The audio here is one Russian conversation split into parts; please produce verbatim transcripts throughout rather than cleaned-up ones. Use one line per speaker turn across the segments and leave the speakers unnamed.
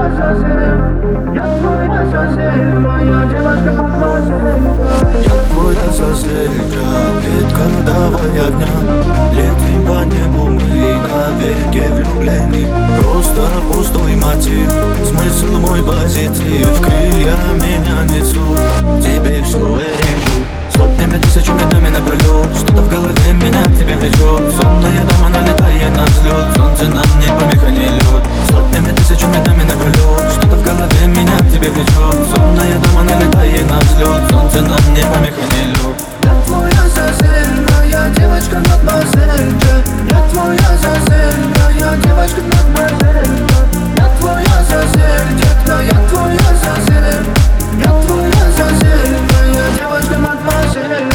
твой Азазель, грабит кандавая огня. Летим по небу мы на береге влюблены. Просто пустой мотив, смысл мой позитив. Крылья меня несут, тебе всю режу. Сотнями тысячами нами напролет, что-то в голове меня к тебе влечет. Сонная дама налетает на взлет, солнце нам не помеха, не лед. Сотнями тысячами нами напролет, что-то в голове меня к тебе влечет. Сонная дама налетает на взлет, солнце нам не помеха, не лед.
Я твой Азазель, моя девочка мадемуазель. Я твой Азазель, моя девочка мадемуазель. Я твой Азазель, детка, я твой Азазель. Я твой Азазель, моя девочка мадемуазель.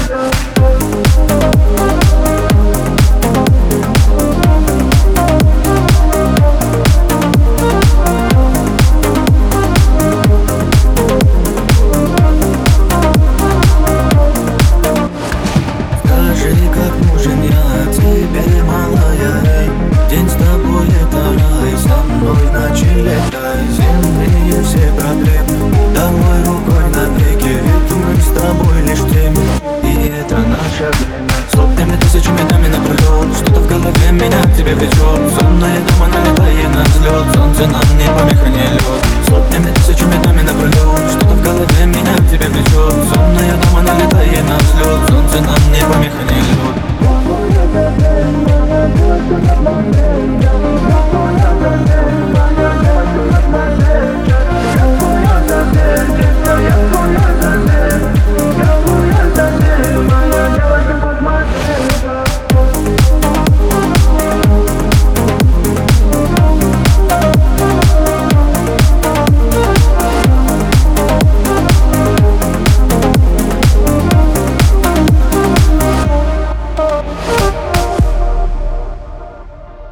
День с тобой это рай, со мной ночи летай. Земные все проблемы, давай рукой на беге. Ведь мы с тобой лишь теми, и это наше время. Сотнями тысячами нами напролет, что-то в голове меня к тебе влечет. Сонная дама налетает на взлет, солнце нам не помеха, не лед. Сотнями тысячами нами напролет, что-то в голове меня к тебе влечет. Сонная дама налетает на взлет, солнце нам не помеха, не лед.